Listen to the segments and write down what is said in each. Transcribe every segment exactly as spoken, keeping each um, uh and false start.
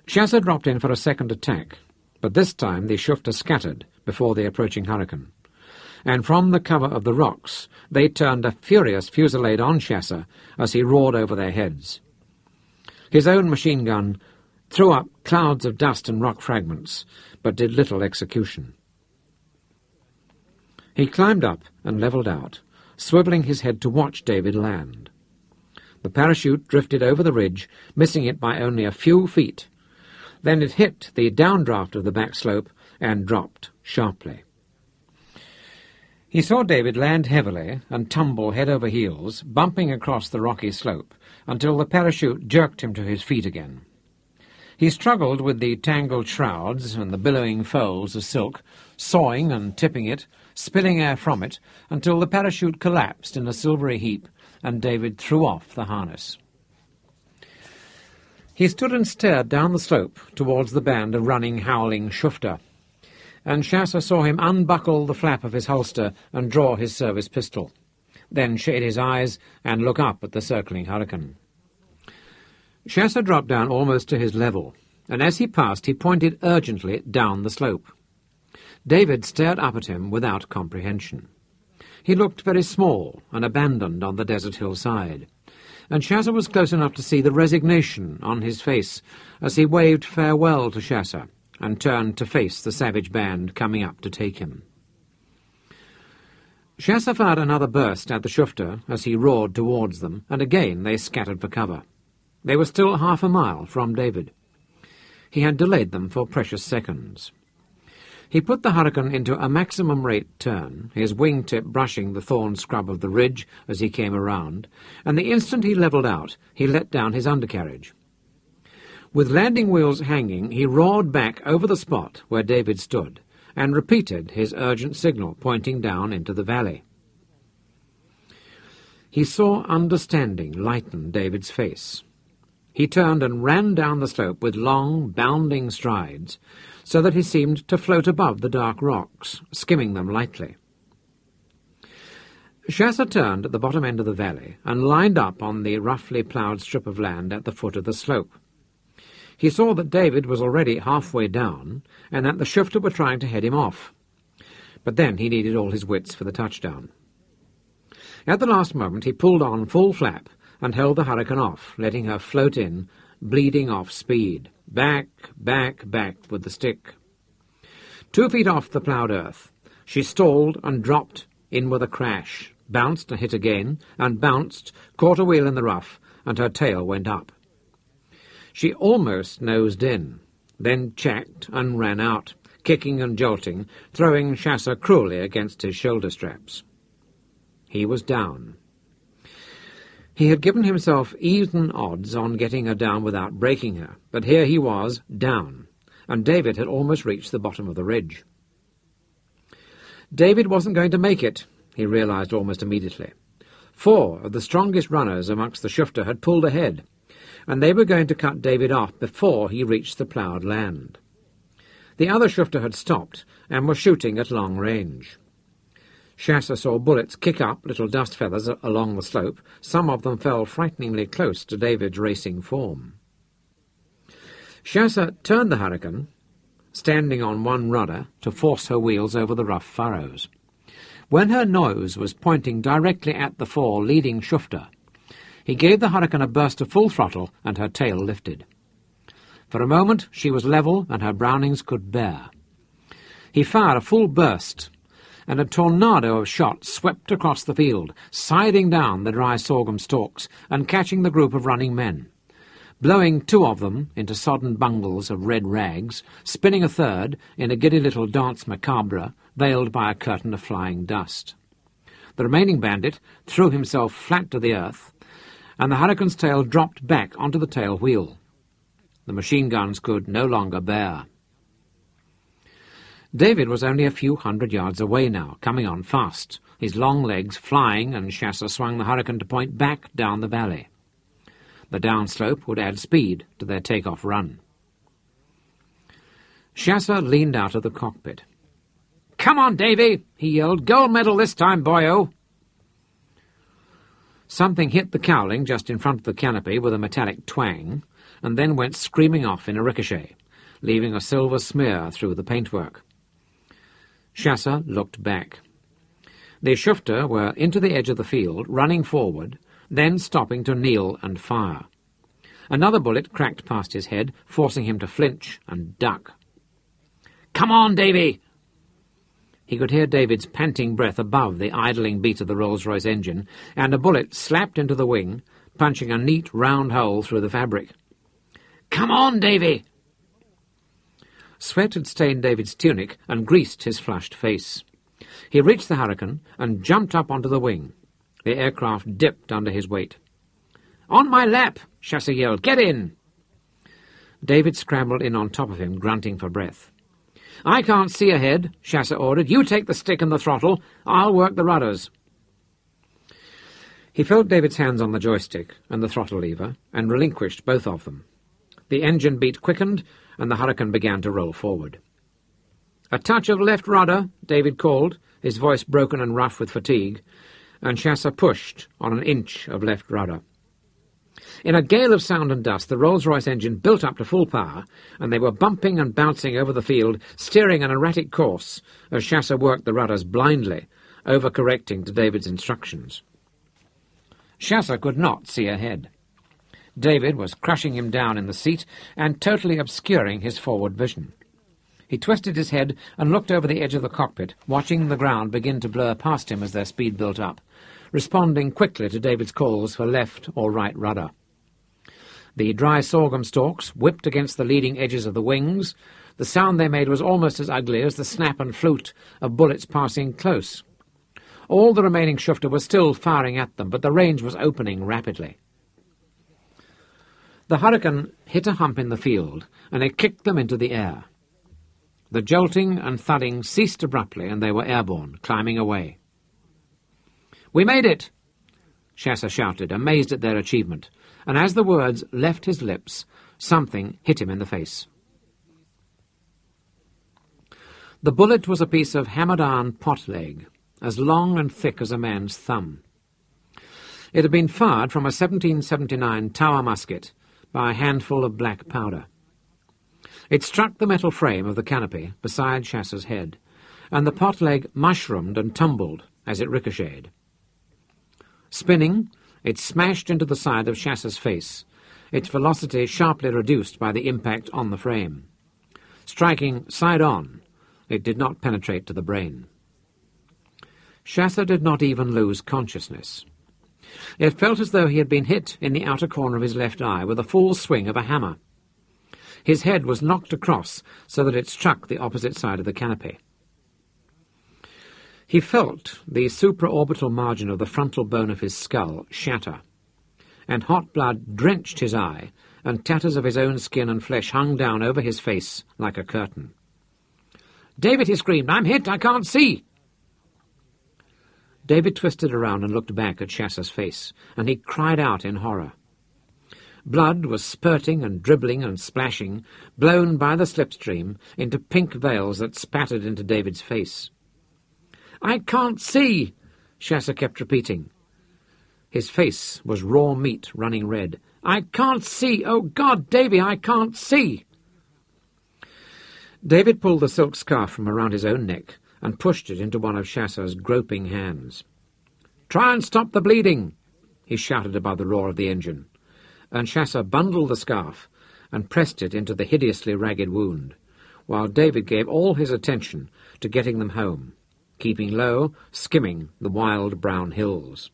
Shasha dropped in for a second attack, but this time the Shufta scattered before the approaching hurricane, and from the cover of the rocks they turned a furious fusillade on Shasha as he roared over their heads. His own machine gun threw up clouds of dust and rock fragments, but did little execution. He climbed up and levelled out, swivelling his head to watch David land. The parachute drifted over the ridge, missing it by only a few feet. Then it hit the downdraft of the back slope and dropped sharply. He saw David land heavily and tumble head over heels, bumping across the rocky slope, until the parachute jerked him to his feet again. He struggled with the tangled shrouds and the billowing folds of silk, sawing and tipping it, spilling air from it, until the parachute collapsed in a silvery heap and David threw off the harness. He stood and stared down the slope towards the band of running, howling Shufta, and Shasha saw him unbuckle the flap of his holster and draw his service pistol, then shade his eyes and look up at the circling hurricane. Shasha dropped down almost to his level, and as he passed he pointed urgently down the slope. David stared up at him without comprehension. He looked very small and abandoned on the desert hillside, and Shasha was close enough to see the resignation on his face as he waved farewell to Shasha and turned to face the savage band coming up to take him. Shasha fired another burst at the Shufta as he roared towards them, and again they scattered for cover. They were still half a mile from David. He had delayed them for precious seconds. He put the hurricane into a maximum rate turn, his wing-tip brushing the thorn scrub of the ridge as he came around, and the instant he levelled out, he let down his undercarriage. With landing wheels hanging, he roared back over the spot where David stood, and repeated his urgent signal, pointing down into the valley. He saw understanding lighten David's face. He turned and ran down the slope with long, bounding strides, so that he seemed to float above the dark rocks, skimming them lightly. Shasha turned at the bottom end of the valley and lined up on the roughly ploughed strip of land at the foot of the slope. He saw that David was already halfway down, and that the Shufta were trying to head him off. But then he needed all his wits for the touchdown. At the last moment he pulled on full flap and held the hurricane off, letting her float in, bleeding off speed. Back, back, back with the stick. Two feet off the ploughed earth, she stalled and dropped in with a crash, bounced and hit again, and bounced, caught a wheel in the rough, and her tail went up. She almost nosed in, then checked and ran out, kicking and jolting, throwing Shasha cruelly against his shoulder straps. He was down. He had given himself even odds on getting her down without breaking her, but here he was, down, and David had almost reached the bottom of the ridge. David wasn't going to make it, he realized almost immediately. Four of the strongest runners amongst the Shufta had pulled ahead, and they were going to cut David off before he reached the ploughed land. The other Shufta had stopped and were shooting at long range. Shasha saw bullets kick up little dust feathers along the slope. Some of them fell frighteningly close to David's racing form. Shasha turned the hurricane, standing on one rudder to force her wheels over the rough furrows. When her nose was pointing directly at the four leading Shufta, he gave the hurricane a burst of full throttle, and her tail lifted. For a moment she was level, and her Brownings could bear. He fired a full burst, and a tornado of shots swept across the field, scything down the dry sorghum stalks and catching the group of running men, blowing two of them into sodden bungles of red rags, spinning a third in a giddy little dance macabre veiled by a curtain of flying dust. The remaining bandit threw himself flat to the earth, and the hurricane's tail dropped back onto the tail wheel. The machine guns could no longer bear. David was only a few hundred yards away now, coming on fast, his long legs flying, and Shasha swung the hurricane to point back down the valley. The downslope would add speed to their take-off run. Shasha leaned out of the cockpit. "Come on, Davy!" he yelled. "Gold medal this time, boyo!" Something hit the cowling just in front of the canopy with a metallic twang, and then went screaming off in a ricochet, leaving a silver smear through the paintwork. Chasser looked back. The Shufter were into the edge of the field, running forward, then stopping to kneel and fire. Another bullet cracked past his head, forcing him to flinch and duck. "Come on, Davy!" He could hear David's panting breath above the idling beat of the Rolls-Royce engine, and a bullet slapped into the wing, punching a neat round hole through the fabric. "Come on, Davy!" Sweat had stained David's tunic and greased his flushed face. He reached the Hurricane and jumped up onto the wing. The aircraft dipped under his weight. "On my lap!" Chasser yelled. "Get in!" David scrambled in on top of him, grunting for breath. "I can't see ahead," Chasser ordered. "You take the stick and the throttle. I'll work the rudders." He felt David's hands on the joystick and the throttle lever and relinquished both of them. The engine beat quickened, and the Hurricane began to roll forward. "A touch of left rudder," David called, his voice broken and rough with fatigue, and Chasser pushed on an inch of left rudder. In a gale of sound and dust, the Rolls-Royce engine built up to full power, and they were bumping and bouncing over the field, steering an erratic course as Chasser worked the rudders blindly, overcorrecting to David's instructions. Chasser could not see ahead. David was crushing him down in the seat and totally obscuring his forward vision. He twisted his head and looked over the edge of the cockpit, watching the ground begin to blur past him as their speed built up, responding quickly to David's calls for left or right rudder. The dry sorghum stalks whipped against the leading edges of the wings. The sound they made was almost as ugly as the snap and flute of bullets passing close. All the remaining Shufter was still firing at them, but the range was opening rapidly. The Hurricane hit a hump in the field, and it kicked them into the air. The jolting and thudding ceased abruptly, and they were airborne, climbing away. "We made it!" Chasser shouted, amazed at their achievement, and as the words left his lips, something hit him in the face. The bullet was a piece of hammered-iron pot-leg, as long and thick as a man's thumb. It had been fired from a seventeen seventy-nine Tower musket by a handful of black powder. It struck the metal frame of the canopy beside Chasser's head, and the pot-leg mushroomed and tumbled as it ricocheted. Spinning, it smashed into the side of Chasser's face, its velocity sharply reduced by the impact on the frame. Striking side-on, it did not penetrate to the brain. Chasser did not even lose consciousness. It felt as though he had been hit in the outer corner of his left eye with a full swing of a hammer. His head was knocked across so that it struck the opposite side of the canopy. He felt the supraorbital margin of the frontal bone of his skull shatter, and hot blood drenched his eye, and tatters of his own skin and flesh hung down over his face like a curtain. "David," he screamed, "I'm hit! I can't see!" David twisted around and looked back at Chasser's face, and he cried out in horror. Blood was spurting and dribbling and splashing, blown by the slipstream into pink veils that spattered into David's face. "I can't see," Chasser kept repeating. His face was raw meat running red. "I can't see! Oh, God, Davy, I can't see!" David pulled the silk scarf from around his own neck and pushed it into one of Chasser's groping hands. "Try and stop the bleeding," he shouted above the roar of the engine, and Chasser bundled the scarf and pressed it into the hideously ragged wound, while David gave all his attention to getting them home, keeping low, skimming the wild brown hills.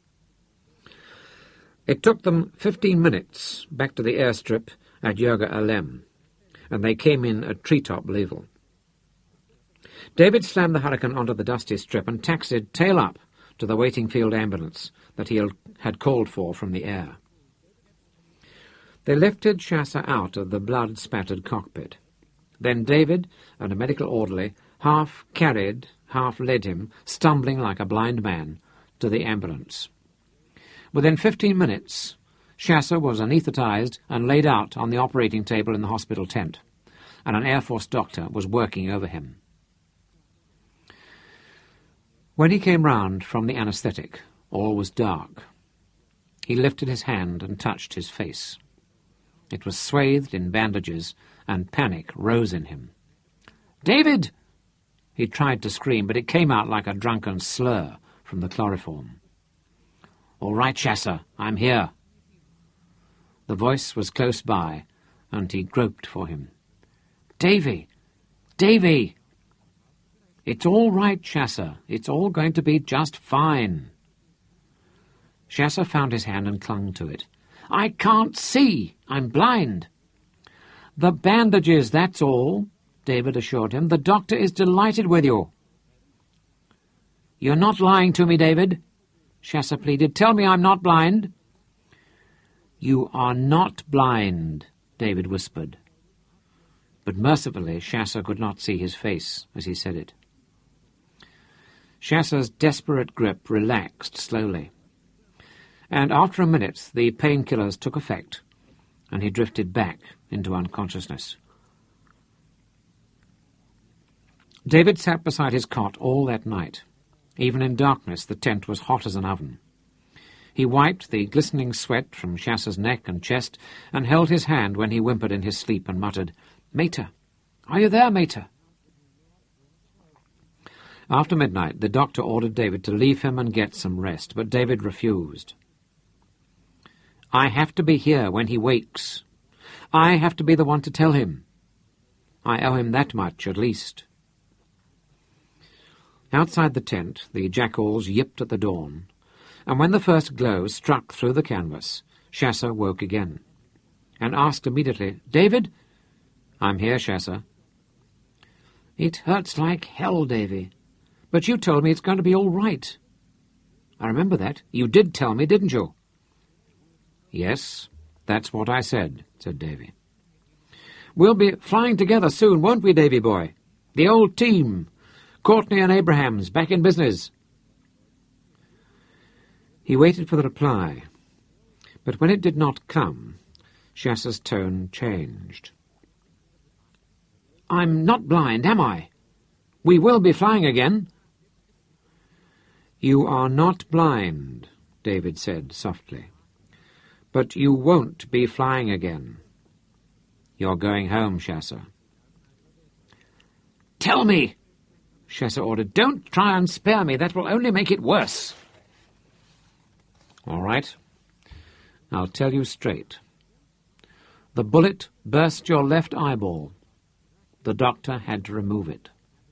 It took them fifteen minutes back to the airstrip at Yerga Alem, and they came in at treetop level. David slammed the Hurricane onto the dusty strip and taxied tail up to the waiting field ambulance that he had called for from the air. They lifted Chasser out of the blood-spattered cockpit. Then David and a medical orderly half carried, half led him, stumbling like a blind man, to the ambulance. Within fifteen minutes, Chasser was anaesthetized and laid out on the operating table in the hospital tent, and an Air Force doctor was working over him. When he came round from the anaesthetic, all was dark. He lifted his hand and touched his face. It was swathed in bandages, and panic rose in him. "David!" He tried to scream, but it came out like a drunken slur from the chloroform. "All right, Chasser, I'm here." The voice was close by, and he groped for him. "Davy! Davy!" "It's all right, Chasser. It's all going to be just fine." Chasser found his hand and clung to it. "I can't see. I'm blind." "The bandages, that's all," David assured him. "The doctor is delighted with you." "You're not lying to me, David," Chasser pleaded. "Tell me I'm not blind." "You are not blind," David whispered. But mercifully, Chasser could not see his face as he said it. Chasser's desperate grip relaxed slowly, and after a minute the painkillers took effect, and he drifted back into unconsciousness. David sat beside his cot all that night. Even in darkness the tent was hot as an oven. He wiped the glistening sweat from Chasser's neck and chest, and held his hand when he whimpered in his sleep and muttered, "Mater! Are you there, Mater?" After midnight the doctor ordered David to leave him and get some rest, but David refused. "I have to be here when he wakes. I have to be the one to tell him. I owe him that much, at least." Outside the tent the jackals yipped at the dawn, and when the first glow struck through the canvas, Chasser woke again, and asked immediately, "David?" "I'm here, Chasser." "It hurts like hell, Davy, but you told me it's going to be all right." "I remember that. You did tell me, didn't you?" "Yes, that's what I said," said Davy. "We'll be flying together soon, won't we, Davy boy? The old team, Courtney and Abrahams, back in business." He waited for the reply, but when it did not come, Chasser's tone changed. "I'm not blind, am I? We will be flying again." "You are not blind," David said softly, "but you won't be flying again. You're going home, Chasser." "Tell me!" Chasser ordered. "Don't try and spare me. That will only make it worse." "All right. I'll tell you straight. The bullet burst your left eyeball. The doctor had to remove it."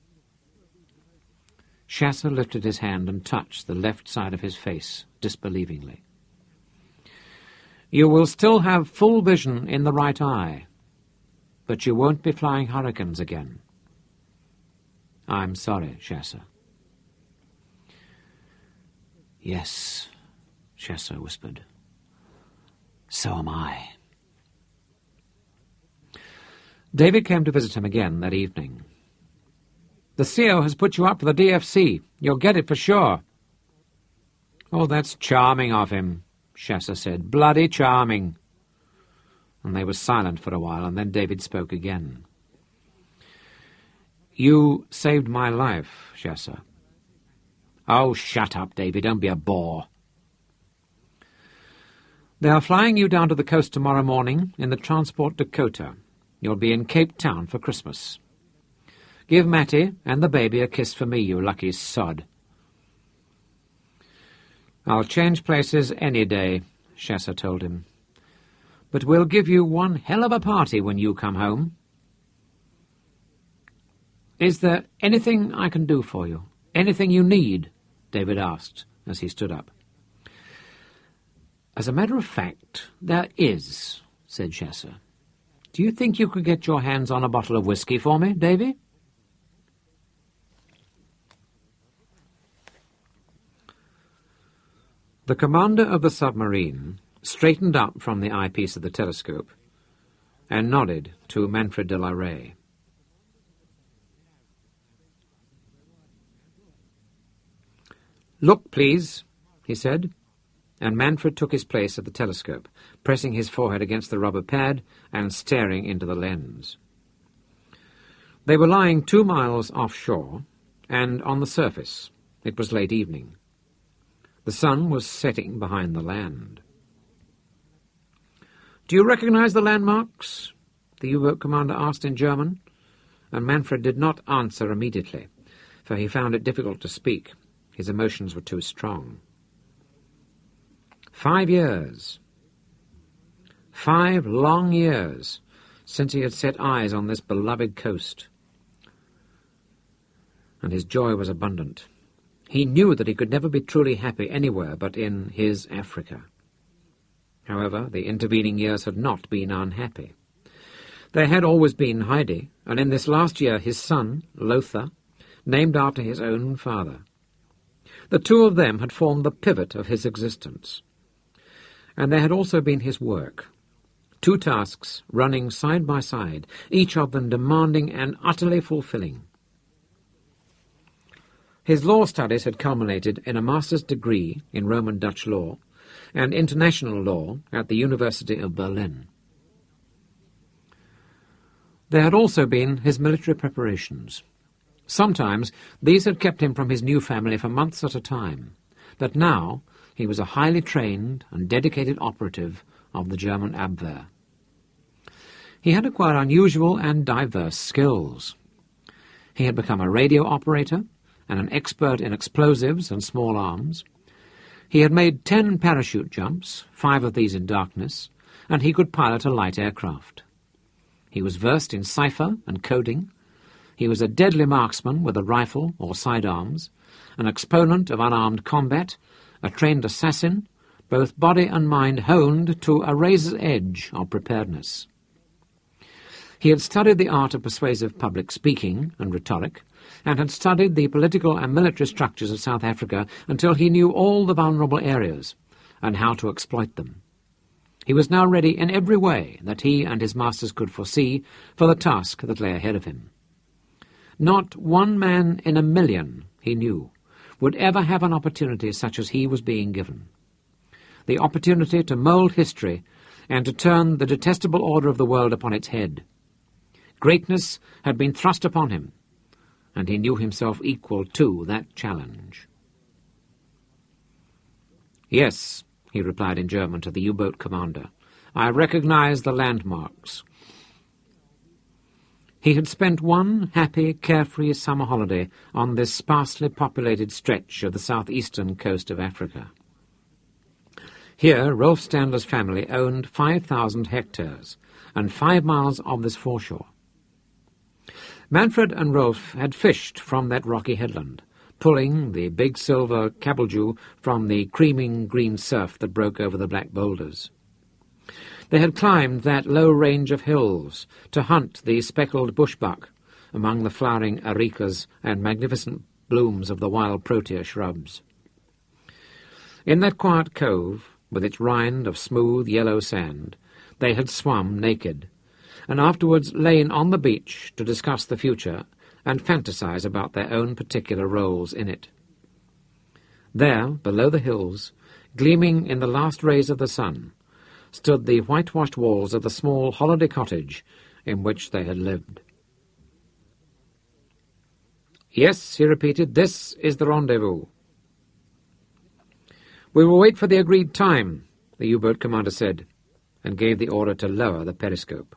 Chasser lifted his hand and touched the left side of his face disbelievingly. "You will still have full vision in the right eye, but you won't be flying Hurricanes again." "I'm sorry, Chasser." "Yes," Chasser whispered. "So am I." David came to visit him again that evening. "The C O has put you up for the D F C. You'll get it for sure." "Oh, that's charming of him," Chasser said. "Bloody charming." And they were silent for a while, and then David spoke again. "You saved my life, Chasser." "Oh, shut up, David. Don't be a bore." "They are flying you down to the coast tomorrow morning in the Transport Dakota. You'll be in Cape Town for Christmas. Give Matty and the baby a kiss for me, you lucky sod." "I'll change places any day," Chasser told him. "But we'll give you one hell of a party when you come home." "Is there anything I can do for you? Anything you need?" David asked as he stood up. "As a matter of fact, there is," said Chasser. "Do you think you could get your hands on a bottle of whiskey for me, Davy?" The commander of the submarine straightened up from the eyepiece of the telescope and nodded to Manfred de la Rey. "Look, please," he said, and Manfred took his place at the telescope, pressing his forehead against the rubber pad and staring into the lens. They were lying two miles offshore, and on the surface it was late evening. The sun was setting behind the land. "Do you recognize the landmarks?" the U-boat commander asked in German, and Manfred did not answer immediately, for he found it difficult to speak. His emotions were too strong. Five years. Five long years since he had set eyes on this beloved coast. And his joy was abundant. He knew that he could never be truly happy anywhere but in his Africa. However, the intervening years had not been unhappy. There had always been Heidi, and in this last year his son, Lothar, named after his own father. The two of them had formed the pivot of his existence. And there had also been his work. Two tasks running side by side, each of them demanding and utterly fulfilling. His law studies had culminated in a master's degree in Roman Dutch law and international law at the University of Berlin. There had also been his military preparations. Sometimes these had kept him from his new family for months at a time, but now he was a highly trained and dedicated operative of the German Abwehr. He had acquired unusual and diverse skills. He had become a radio operator and an expert in explosives and small arms. He had made ten parachute jumps, five of these in darkness, and he could pilot a light aircraft. He was versed in cipher and coding. He was a deadly marksman with a rifle or sidearms, an exponent of unarmed combat, a trained assassin, both body and mind honed to a razor's edge of preparedness. He had studied the art of persuasive public speaking and rhetoric, and had studied the political and military structures of South Africa until he knew all the vulnerable areas and how to exploit them. He was now ready in every way that he and his masters could foresee for the task that lay ahead of him. Not one man in a million, he knew, would ever have an opportunity such as he was being given. The opportunity to mould history and to turn the detestable order of the world upon its head. Greatness had been thrust upon him, and he knew himself equal to that challenge. "Yes," he replied in German to the U-boat commander, "I recognize the landmarks." He had spent one happy, carefree summer holiday on this sparsely populated stretch of the southeastern coast of Africa. Here, Rolf Standler's family owned five thousand hectares and five miles of this foreshore. Manfred and Rolf had fished from that rocky headland, pulling the big silver cabouljew from the creaming green surf that broke over the black boulders. They had climbed that low range of hills to hunt the speckled bushbuck among the flowering arekas and magnificent blooms of the wild protea shrubs. In that quiet cove, with its rind of smooth yellow sand, they had swum naked, and afterwards lain on the beach to discuss the future and fantasize about their own particular roles in it. There, below the hills, gleaming in the last rays of the sun, stood the whitewashed walls of the small holiday cottage in which they had lived. "Yes," he repeated, "this is the rendezvous." "We will wait for the agreed time," the U-boat commander said, and gave the order to lower the periscope.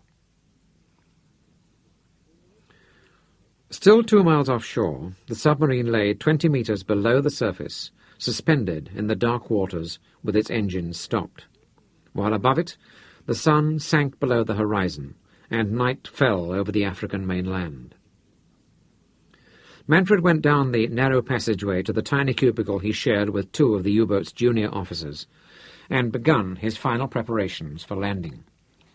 Still two miles offshore, the submarine lay twenty metres below the surface, suspended in the dark waters with its engines stopped, while above it the sun sank below the horizon and night fell over the African mainland. Manfred went down the narrow passageway to the tiny cubicle he shared with two of the U-boat's junior officers, and begun his final preparations for landing.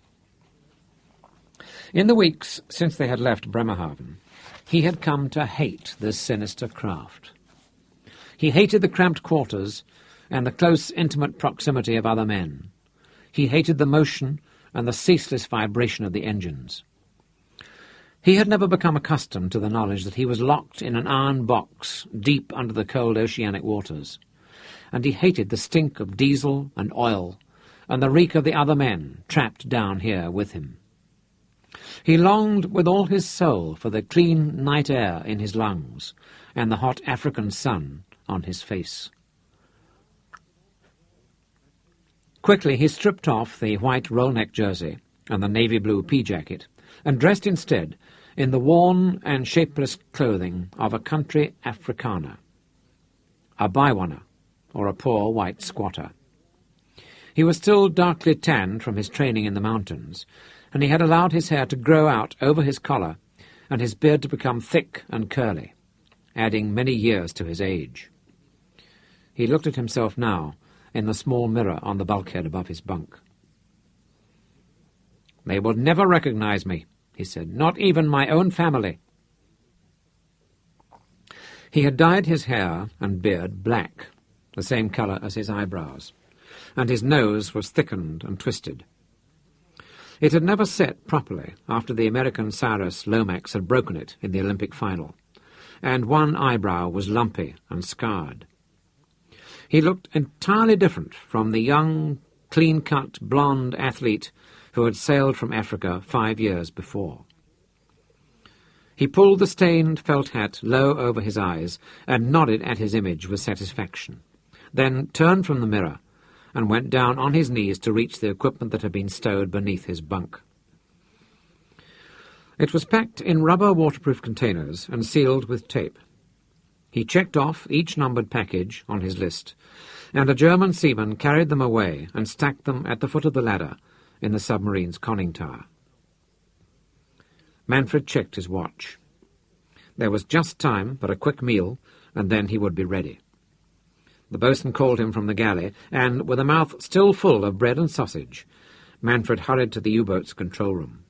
In the weeks since they had left Bremerhaven, he had come to hate this sinister craft. He hated the cramped quarters and the close, intimate proximity of other men. He hated the motion and the ceaseless vibration of the engines. He had never become accustomed to the knowledge that he was locked in an iron box deep under the cold oceanic waters, and he hated the stink of diesel and oil and the reek of the other men trapped down here with him. He longed with all his soul for the clean night air in his lungs and the hot African sun on his face. Quickly he stripped off the white roll-neck jersey and the navy-blue pea-jacket and dressed instead in the worn and shapeless clothing of a country Afrikaner, a Baiwana, or a poor white squatter. He was still darkly tanned from his training in the mountains, and he had allowed his hair to grow out over his collar and his beard to become thick and curly, adding many years to his age. He looked at himself now in the small mirror on the bulkhead above his bunk. "They will never recognize me," he said, "not even my own family." He had dyed his hair and beard black, the same colour as his eyebrows, and his nose was thickened and twisted. It had never set properly after the American Cyrus Lomax had broken it in the Olympic final, and one eyebrow was lumpy and scarred. He looked entirely different from the young, clean-cut, blonde athlete who had sailed from Africa five years before. He pulled the stained felt hat low over his eyes and nodded at his image with satisfaction, then turned from the mirror and went down on his knees to reach the equipment that had been stowed beneath his bunk. It was packed in rubber waterproof containers and sealed with tape. He checked off each numbered package on his list, and a German seaman carried them away and stacked them at the foot of the ladder in the submarine's conning tower. Manfred checked his watch. There was just time for a quick meal, and then he would be ready. The boatswain called him from the galley, and, with a mouth still full of bread and sausage, Manfred hurried to the U-boat's control room.